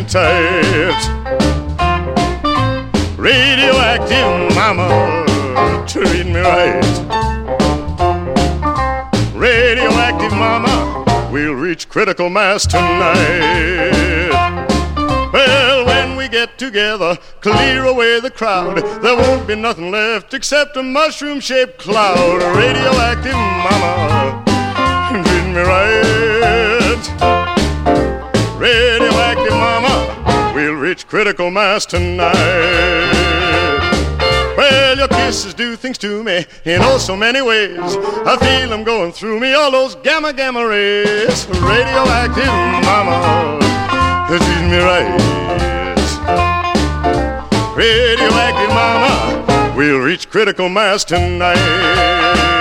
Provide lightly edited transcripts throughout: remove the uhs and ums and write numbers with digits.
and tight. Radioactive mama, treat me right. Radioactive mama, we'll reach critical mass tonight. Well, when we get together, clear away the crowd, there won't be nothing left except a mushroom-shaped cloud. Radioactive mama, treat me right. Radioactive mama, we'll reach critical mass tonight. Well, your kisses do things to me in oh so many ways. I feel them going through me, all those gamma rays. Radioactive mama, treat me right. Radioactive mama, we'll reach critical mass tonight.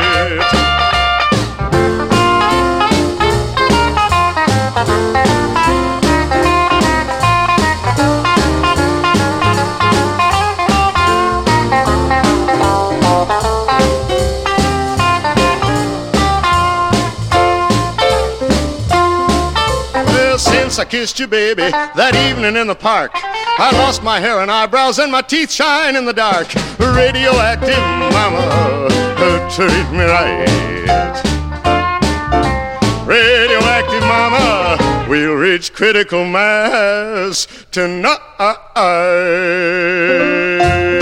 Since I kissed you, baby, that evening in the park, I lost my hair and eyebrows and my teeth shine in the dark. Radioactive mama, treat me right. Radioactive mama, we'll reach critical mass tonight.